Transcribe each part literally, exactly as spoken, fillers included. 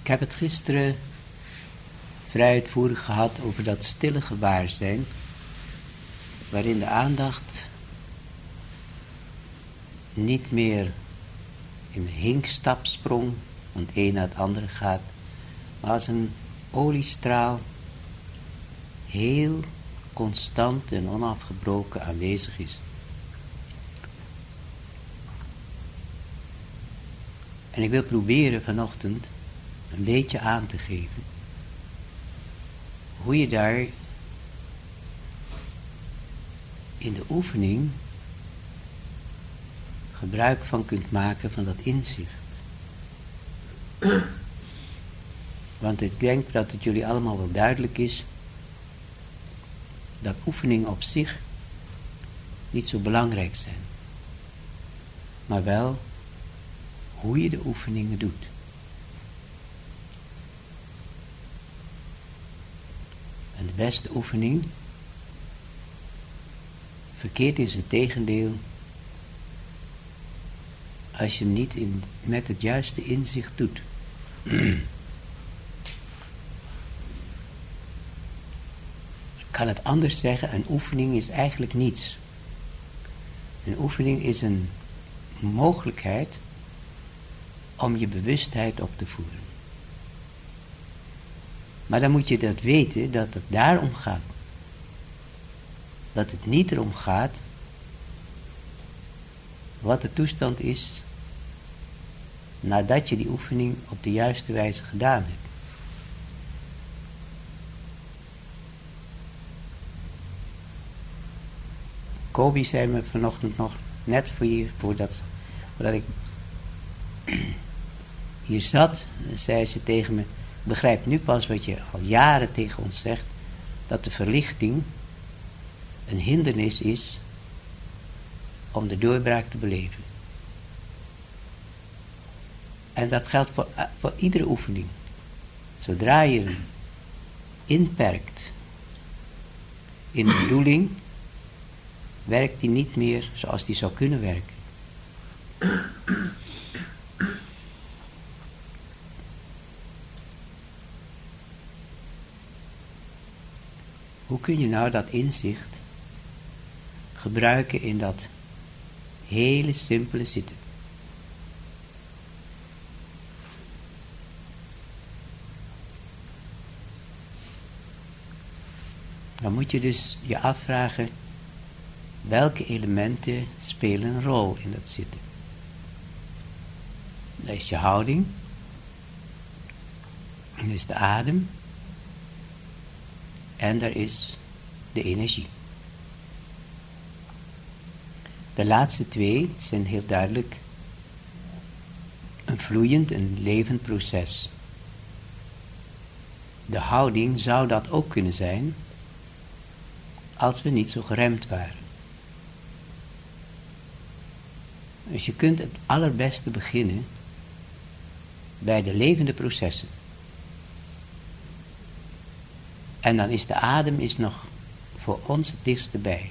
Ik heb het gisteren vrij uitvoerig gehad over dat stille gewaarzijn, waarin de aandacht niet meer in een hinkstapsprong van het een naar het andere gaat, maar als een oliestraal heel constant en onafgebroken aanwezig is. En ik wil proberen vanochtend een beetje aan te geven hoe je daar in de oefening gebruik van kunt maken van dat inzicht. Want ik denk dat het jullie allemaal wel duidelijk is dat oefeningen op zich niet zo belangrijk zijn. Maar wel hoe je de oefeningen doet. En de beste oefening, verkeerd is het tegendeel, als je hem niet in, met het juiste inzicht doet. Ik kan het anders zeggen, een oefening is eigenlijk niets. Een oefening is een mogelijkheid om je bewustheid op te voeren. Maar dan moet je dat weten, dat het daarom gaat. Dat het niet erom gaat wat de toestand is nadat je die oefening op de juiste wijze gedaan hebt. Kobi zei me vanochtend nog, net voor hier, voordat, voordat ik hier zat, zei ze tegen me, begrijp nu pas wat je al jaren tegen ons zegt, dat de verlichting een hindernis is om de doorbraak te beleven. En dat geldt voor, voor iedere oefening. Zodra je hem inperkt in de bedoeling, werkt die niet meer zoals die zou kunnen werken. Hoe kun je nou dat inzicht gebruiken in dat hele simpele zitten? Dan moet je dus je afvragen, welke elementen spelen een rol in dat zitten? Dat is je houding, dat is de adem, en er is de energie. De laatste twee zijn heel duidelijk een vloeiend, een levend proces. De houding zou dat ook kunnen zijn, als we niet zo geremd waren. Dus je kunt het allerbeste beginnen bij de levende processen. En dan is de adem is nog voor ons het dichtste bij.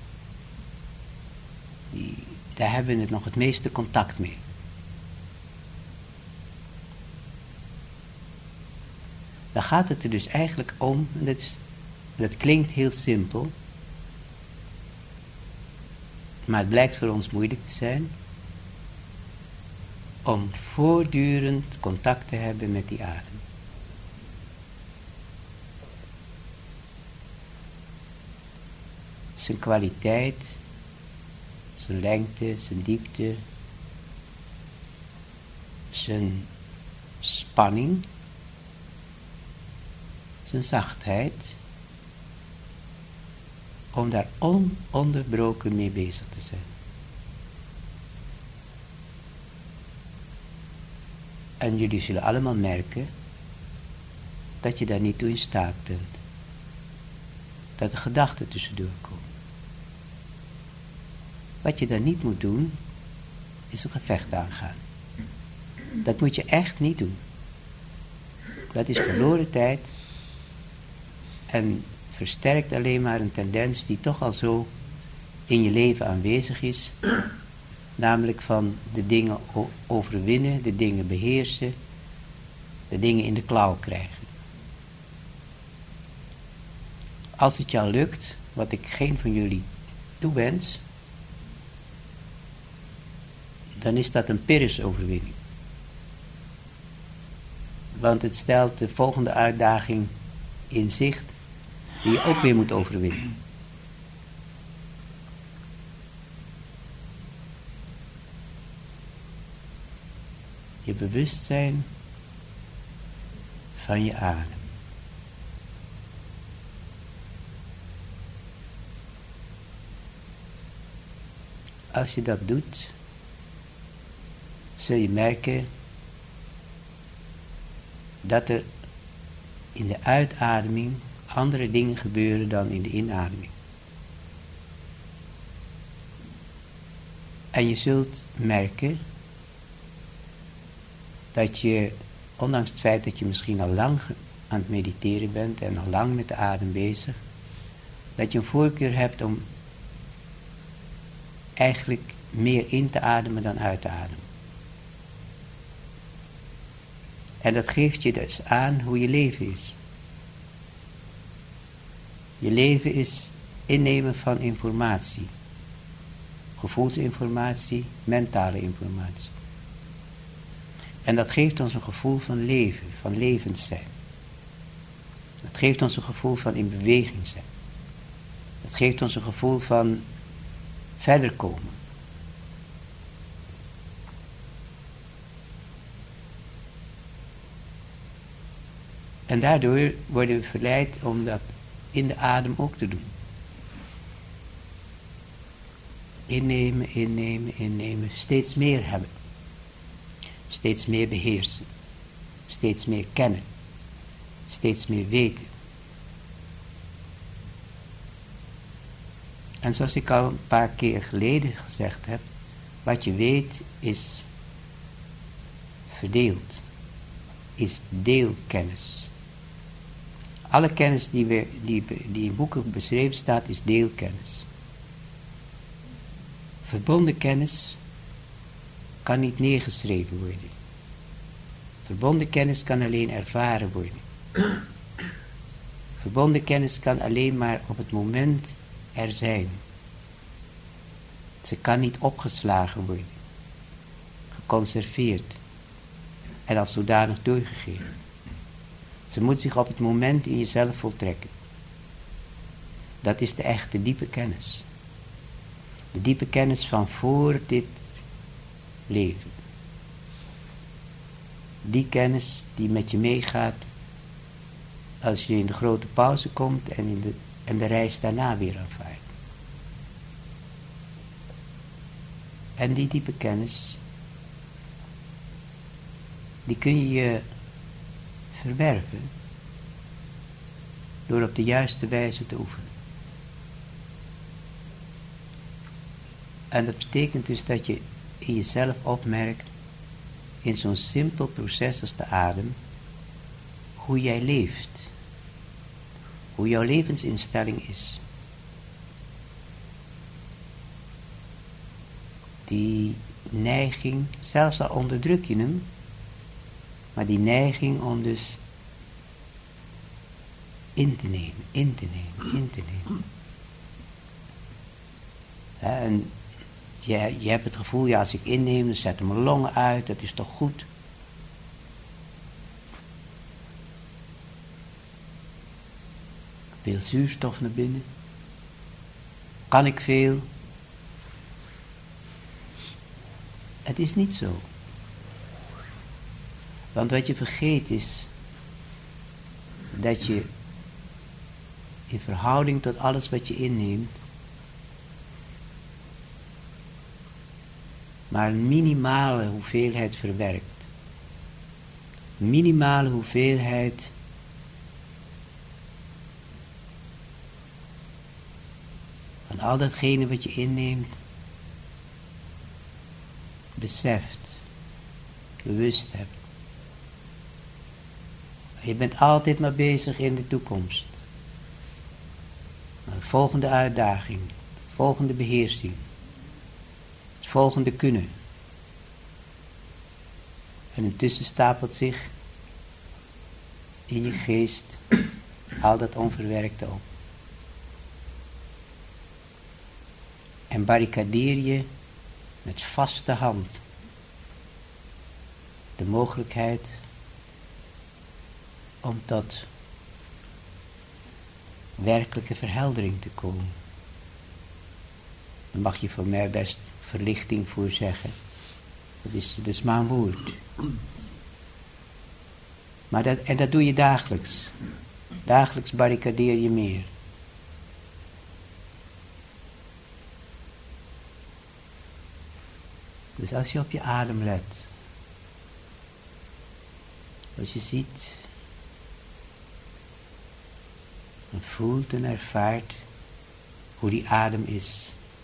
Die, daar hebben we het nog het meeste contact mee. Dan gaat het er dus eigenlijk om, en dat, is, dat klinkt heel simpel, maar het blijkt voor ons moeilijk te zijn, om voortdurend contact te hebben met die adem. Zijn kwaliteit, zijn lengte, zijn diepte, zijn spanning, zijn zachtheid, om daar ononderbroken mee bezig te zijn. En jullie zullen allemaal merken dat je daar niet toe in staat bent. Dat er gedachten tussendoor komen. Wat je dan niet moet doen, is een gevecht aangaan. Dat moet je echt niet doen. Dat is verloren tijd en versterkt alleen maar een tendens die toch al zo in je leven aanwezig is. Namelijk van de dingen overwinnen, de dingen beheersen. de dingen in de klauw krijgen. Als het jou lukt, wat ik geen van jullie toewens, dan is dat een Pyrrhus-overwinning. Want het stelt de volgende uitdaging in zicht, die je ook weer moet overwinnen. Je bewustzijn van je adem. Als je dat doet, zul je merken dat er in de uitademing andere dingen gebeuren dan in de inademing. En je zult merken dat je, ondanks het feit dat je misschien al lang aan het mediteren bent en al lang met de adem bezig, dat je een voorkeur hebt om eigenlijk meer in te ademen dan uit te ademen. En dat geeft je dus aan hoe je leven is. Je leven is innemen van informatie. Gevoelsinformatie, mentale informatie. En dat geeft ons een gevoel van leven, van levend zijn. Dat geeft ons een gevoel van in beweging zijn. Dat geeft ons een gevoel van verder komen. En daardoor worden we verleid om dat in de adem ook te doen. Innemen, innemen, innemen. Steeds meer hebben. Steeds meer beheersen. Steeds meer kennen. Steeds meer weten. En zoals ik al een paar keer geleden gezegd heb, wat je weet is verdeeld. Is deelkennis. Alle kennis die, we, die, die in boeken beschreven staat, is deelkennis. Verbonden kennis kan niet neergeschreven worden. Verbonden kennis kan alleen ervaren worden. Verbonden kennis kan alleen maar op het moment er zijn. Ze kan niet opgeslagen worden, geconserveerd en als zodanig doorgegeven. Ze moet zich op het moment in jezelf voltrekken. Dat is de echte diepe kennis. De diepe kennis van voor dit leven. Die kennis die met je meegaat als je in de grote pauze komt en, in de, en de reis daarna weer aanvaardt. En die diepe kennis, die kun je verwerven door op de juiste wijze te oefenen. En dat betekent dus dat je in jezelf opmerkt, in zo'n simpel proces als de adem, hoe jij leeft. Hoe jouw levensinstelling is. Die neiging, zelfs al onderdruk je hem, maar die neiging om dus in te nemen, in te nemen, in te nemen. Ja, en je, je hebt het gevoel, ja, als ik inneem, dan zetten mijn longen uit, dat is toch goed. Veel zuurstof naar binnen. Kan ik veel? Het is niet zo. Want wat je vergeet is dat je in verhouding tot alles wat je inneemt maar een minimale hoeveelheid verwerkt. Minimale hoeveelheid van al datgene wat je inneemt beseft, bewust hebt. Je bent altijd maar bezig in de toekomst. De volgende uitdaging, de volgende beheersing, het volgende kunnen. En intussen stapelt zich in je geest al dat onverwerkte op. En barricadeer je met vaste hand de mogelijkheid om tot werkelijke verheldering te komen. Daar mag je voor mij best verlichting voor zeggen. Dat is, dat is maar een woord. Maar dat, en dat doe je dagelijks. Dagelijks barricadeer je meer. Dus als je op je adem let. Als je ziet. En voelt en ervaart hoe die adem is.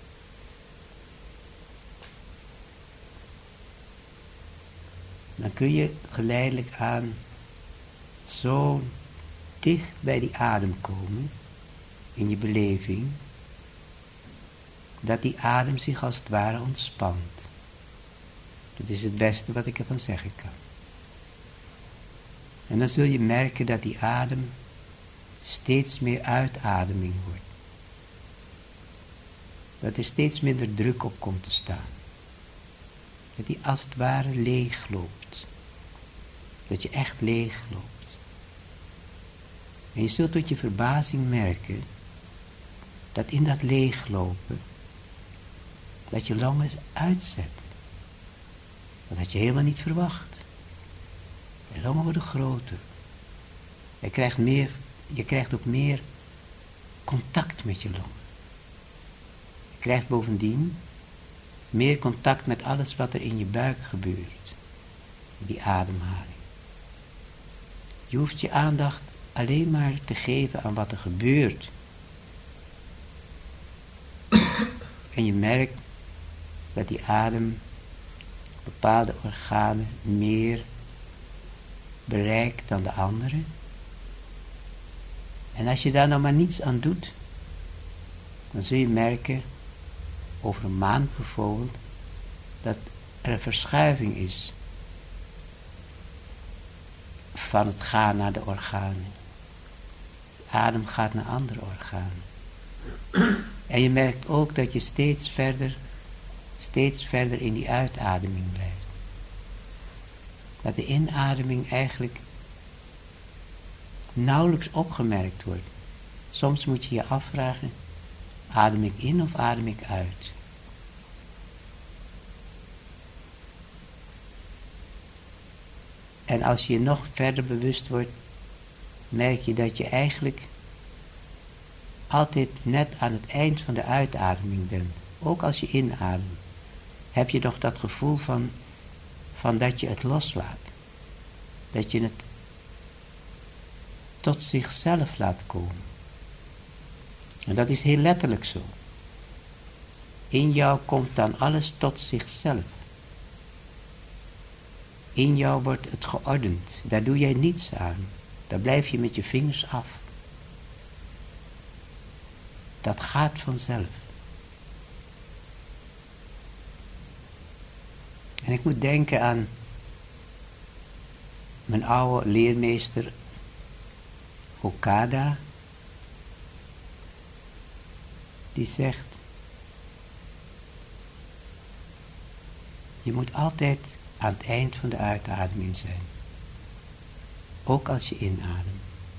Dan kun je geleidelijk aan zo dicht bij die adem komen, in je beleving, dat die adem zich als het ware ontspant. Dat is het beste wat ik ervan zeggen kan. En dan zul je merken dat die adem steeds meer uitademing wordt. Dat er steeds minder druk op komt te staan. Dat die als het ware leeg loopt. Dat je echt leeg loopt. En je zult tot je verbazing merken dat in dat leeglopen, dat je longen uitzet. Dat had je helemaal niet verwacht. Je longen worden groter. Je krijgt, meer, je krijgt ook meer contact met je longen. Je krijgt bovendien meer contact met alles wat er in je buik gebeurt. Die ademhaling. Je hoeft je aandacht alleen maar te geven aan wat er gebeurt. En je merkt dat die adem bepaalde organen meer bereikt dan de andere. En als je daar nou maar niets aan doet, dan zul je merken, over een maand bijvoorbeeld, dat er een verschuiving is van het gaan naar de organen. De adem gaat naar andere organen. En je merkt ook dat je steeds verder, steeds verder in die uitademing blijft. Dat de inademing eigenlijk nauwelijks opgemerkt wordt. Soms moet je je afvragen, adem ik in of adem ik uit? En als je je nog verder bewust wordt, merk je dat je eigenlijk altijd net aan het eind van de uitademing bent. Ook als je inademt, heb je nog dat gevoel van, van dat je het loslaat. Dat je het tot zichzelf laat komen. En dat is heel letterlijk zo. In jou komt dan alles tot zichzelf. In jou wordt het geordend. Daar doe jij niets aan. Daar blijf je met je vingers af. Dat gaat vanzelf. En ik moet denken aan mijn oude leermeester Okada. Die zegt, je moet altijd aan het eind van de uitademing zijn. Ook als je inademt.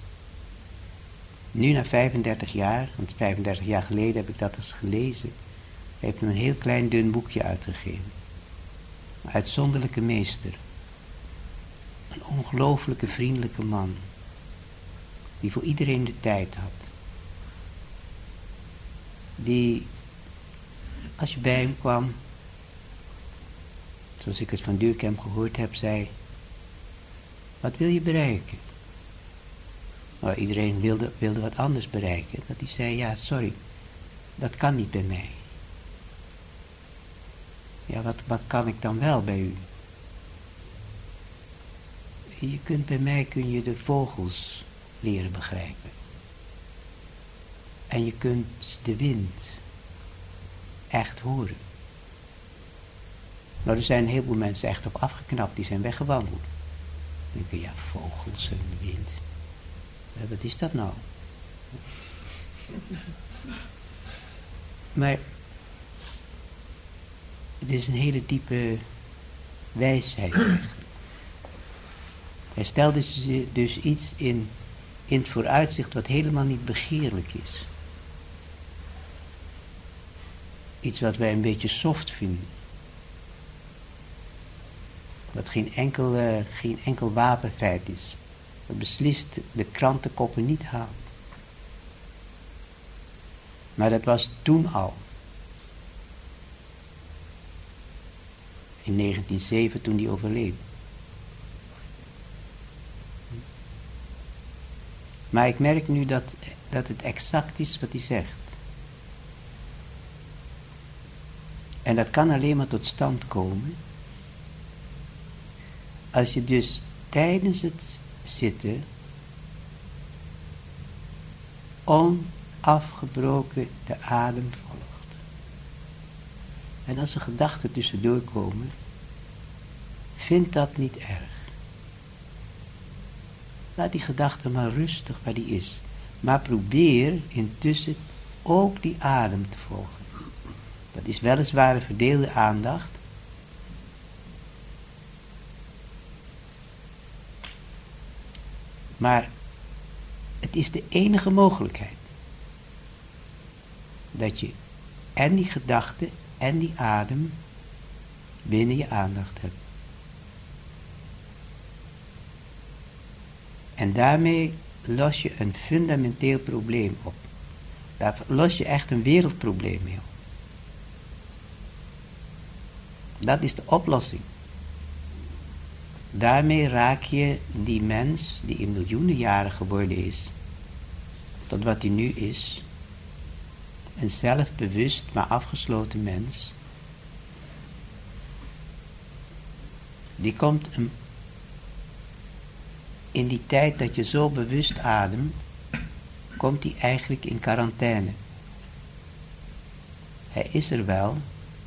Nu na vijfendertig jaar, want vijfendertig jaar geleden heb ik dat eens gelezen, heeft me een heel klein dun boekje uitgegeven. Een uitzonderlijke meester. Een ongelooflijke vriendelijke man. Die voor iedereen de tijd had. Die, als je bij hem kwam, zoals ik het van Durkheim gehoord heb, zei, wat wil je bereiken? Nou, iedereen wilde, wilde wat anders bereiken. Dat hij zei, ja, sorry, dat kan niet bij mij. Ja, wat, wat kan ik dan wel bij u? Je kunt bij mij, kun je de vogels leren begrijpen. En je kunt de wind echt horen. Nou, er zijn een heleboel mensen echt op afgeknapt, die zijn weggewandeld. Dan denk je, ja, vogels en wind. Ja, wat is dat nou? Maar het is een hele diepe wijsheid eigenlijk. Hij stelde dus iets in, in het vooruitzicht wat helemaal niet begeerlijk is. Iets wat wij een beetje soft vinden. Wat geen enkel, uh, geen enkel wapenfeit is. Wat beslist de krantenkoppen niet haalt. Maar dat was toen al. In negentien zeven toen hij overleed. Maar ik merk nu dat, dat het exact is wat hij zegt. En dat kan alleen maar tot stand komen. Als je dus tijdens het zitten onafgebroken de adem volgt. En als er gedachten tussendoor komen, vind dat niet erg. Laat die gedachte maar rustig waar die is. Maar probeer intussen ook die adem te volgen. Dat is weliswaar een verdeelde aandacht. Maar het is de enige mogelijkheid. Dat je en die gedachte en die adem binnen je aandacht hebt. En daarmee los je een fundamenteel probleem op. Daar los je echt een wereldprobleem mee op. Dat is de oplossing. Daarmee raak je die mens die in miljoenen jaren geworden is, tot wat hij nu is, een zelfbewust maar afgesloten mens, die komt een, in die tijd dat je zo bewust ademt, komt hij eigenlijk in quarantaine. Hij is er wel,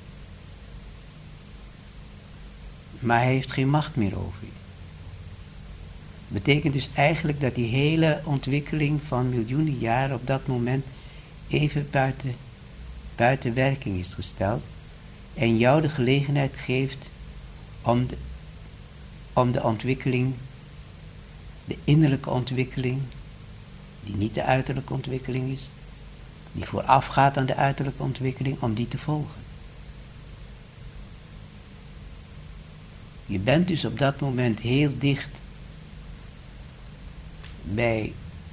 maar hij heeft geen macht meer over je. Betekent dus eigenlijk dat die hele ontwikkeling van miljoenen jaren op dat moment even buiten, buiten werking is gesteld. En jou de gelegenheid geeft om de, om de ontwikkeling, de innerlijke ontwikkeling, die niet de uiterlijke ontwikkeling is, die voorafgaat aan de uiterlijke ontwikkeling, om die te volgen. Je bent dus op dat moment heel dicht bij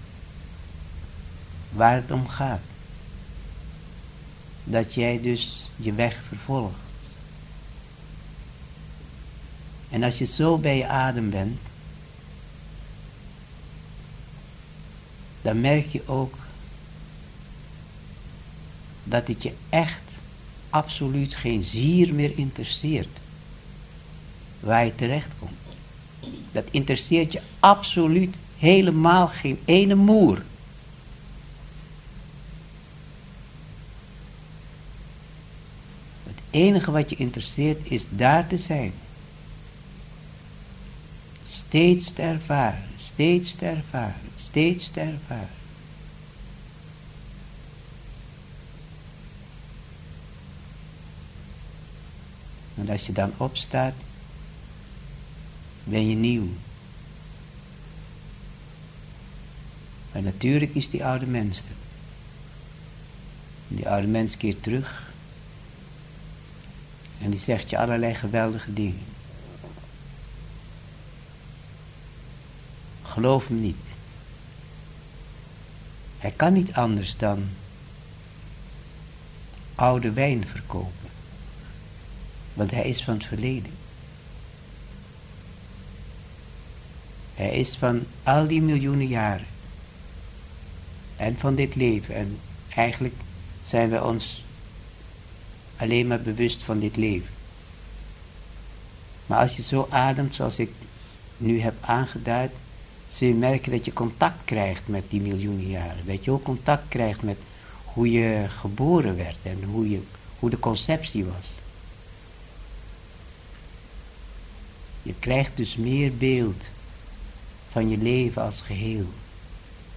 waar het om gaat. Dat jij dus je weg vervolgt. En als je zo bij je adem bent, dan merk je ook dat het je echt absoluut geen zier meer interesseert waar je terecht komt. Dat interesseert je absoluut helemaal geen ene moer. Het enige wat je interesseert is daar te zijn. Steeds te ervaren, steeds te ervaren, steeds te ervaren. En als je dan opstaat, ben je nieuw. Maar natuurlijk is die oude mens er. Die oude mens keert terug. En die zegt je allerlei geweldige dingen. Geloof hem niet. Hij kan niet anders dan oude wijn verkopen. Want hij is van het verleden. Hij is van al die miljoenen jaren. En van dit leven. En eigenlijk zijn we ons alleen maar bewust van dit leven. Maar als je zo ademt zoals ik nu heb aangeduid, zul je merken dat je contact krijgt met die miljoenen jaren. Dat je ook contact krijgt met hoe je geboren werd en hoe, je, hoe de conceptie was. Je krijgt dus meer beeld van je leven als geheel.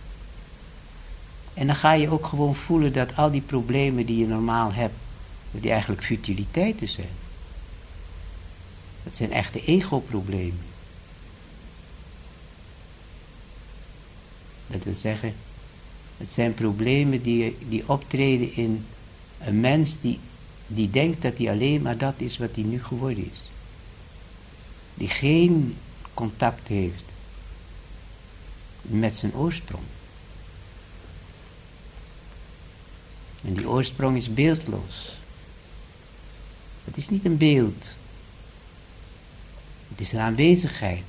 En dan ga je ook gewoon voelen dat al die problemen die je normaal hebt, dat die eigenlijk futiliteiten zijn. Dat zijn echte ego-problemen. Dat wil zeggen, het zijn problemen die, die optreden in een mens die, die denkt dat hij alleen maar dat is wat hij nu geworden is. Die geen contact heeft met zijn oorsprong. En die oorsprong is beeldloos. Het is niet een beeld. Het is een aanwezigheid.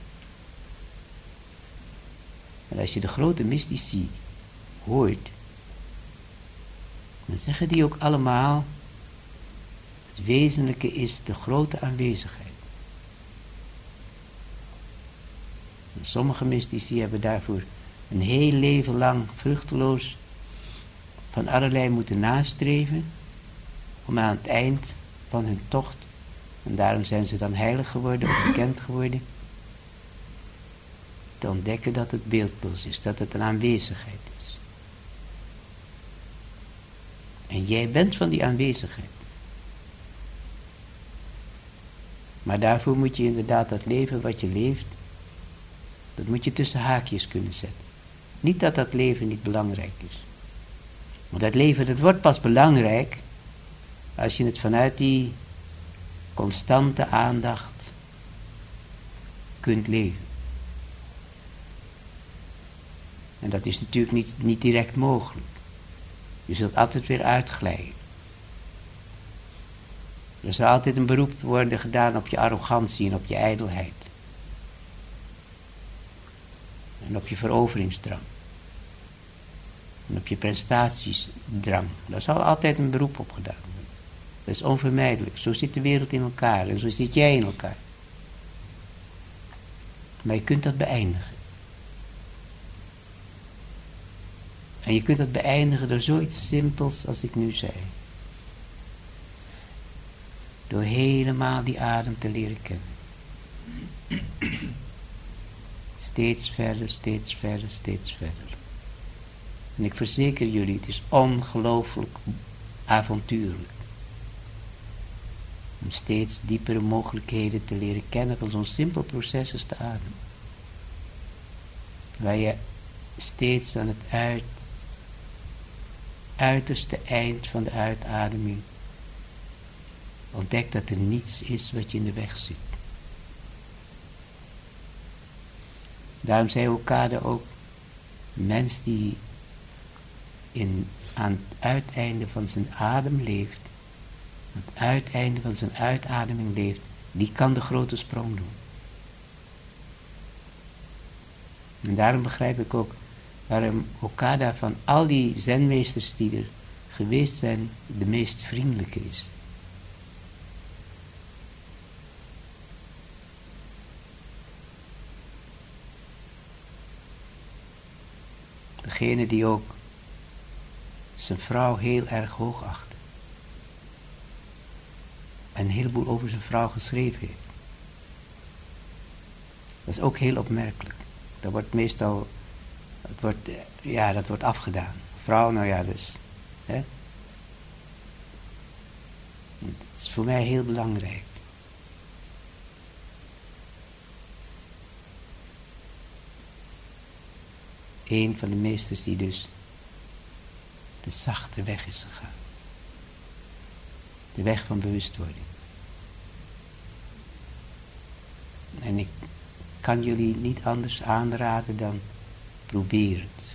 En als je de grote mystici hoort, dan zeggen die ook allemaal, het wezenlijke is de grote aanwezigheid. En sommige mystici hebben daarvoor een heel leven lang vruchteloos van allerlei moeten nastreven, om aan het eind van hun tocht, en daarom zijn ze dan heilig geworden of bekend geworden, te ontdekken dat het beeldloos is, dat het een aanwezigheid is. En jij bent van die aanwezigheid. Maar daarvoor moet je inderdaad dat leven wat je leeft, dat moet je tussen haakjes kunnen zetten. Niet dat dat leven niet belangrijk is. Want dat leven, dat wordt pas belangrijk als je het vanuit die constante aandacht kunt leven. En dat is natuurlijk niet, niet direct mogelijk. Je zult altijd weer uitglijden. Er zal altijd een beroep worden gedaan op je arrogantie en op je ijdelheid. En op je veroveringsdrang. En op je prestatiesdrang. Daar zal altijd een beroep op gedaan worden. Dat is onvermijdelijk. Zo zit de wereld in elkaar. En zo zit jij in elkaar. Maar je kunt dat beëindigen. En je kunt dat beëindigen door zoiets simpels als ik nu zei. Door helemaal die adem te leren kennen. Steeds verder, steeds verder, steeds verder. En ik verzeker jullie, het is ongelooflijk avontuurlijk. Om steeds diepere mogelijkheden te leren kennen van zo'n simpel proces als de adem. Waar je steeds aan het uit, uiterste eind van de uitademing ontdekt dat er niets is wat je in de weg zit. Daarom zei Okada ook, een mens die in, aan het uiteinde van zijn adem leeft, aan het uiteinde van zijn uitademing leeft, die kan de grote sprong doen. En daarom begrijp ik ook waarom Okada van al die zenmeesters die er geweest zijn, de meest vriendelijke is. Degene die ook zijn vrouw heel erg hoog achtte. En een heleboel over zijn vrouw geschreven heeft. Dat is ook heel opmerkelijk. Dat wordt meestal, het wordt, ja, dat wordt afgedaan. Vrouw, nou ja, dus. Hè? Dat is voor mij heel belangrijk. Een van de meesters die dus de zachte weg is gegaan. De weg van bewustwording. En ik kan jullie niet anders aanraden dan probeer het.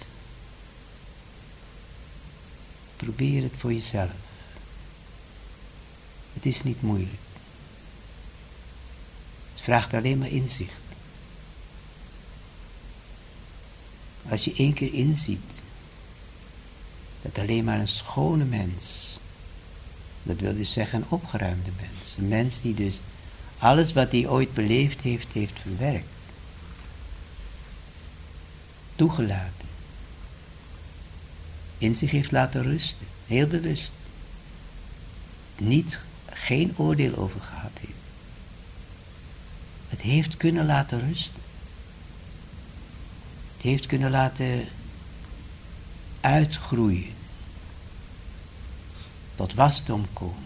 Probeer het voor jezelf. Het is niet moeilijk. Het vraagt alleen maar inzicht. Als je één keer inziet dat alleen maar een schone mens, dat wil dus zeggen een opgeruimde mens, een mens die dus alles wat hij ooit beleefd heeft, heeft verwerkt, toegelaten, in zich heeft laten rusten, heel bewust, niet, geen oordeel over gehad heeft. Het heeft kunnen laten rusten. Het heeft kunnen laten uitgroeien, tot wasdom komen.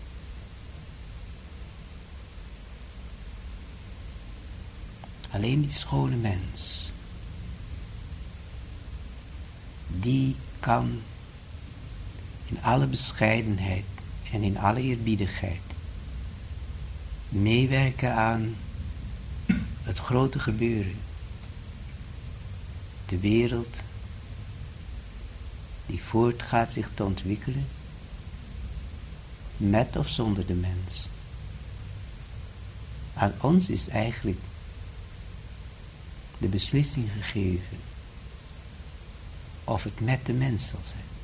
Alleen die schone mens, die kan in alle bescheidenheid en in alle eerbiedigheid meewerken aan het grote gebeuren. De wereld die voortgaat zich te ontwikkelen, met of zonder de mens. Aan ons is eigenlijk de beslissing gegeven of het met de mens zal zijn.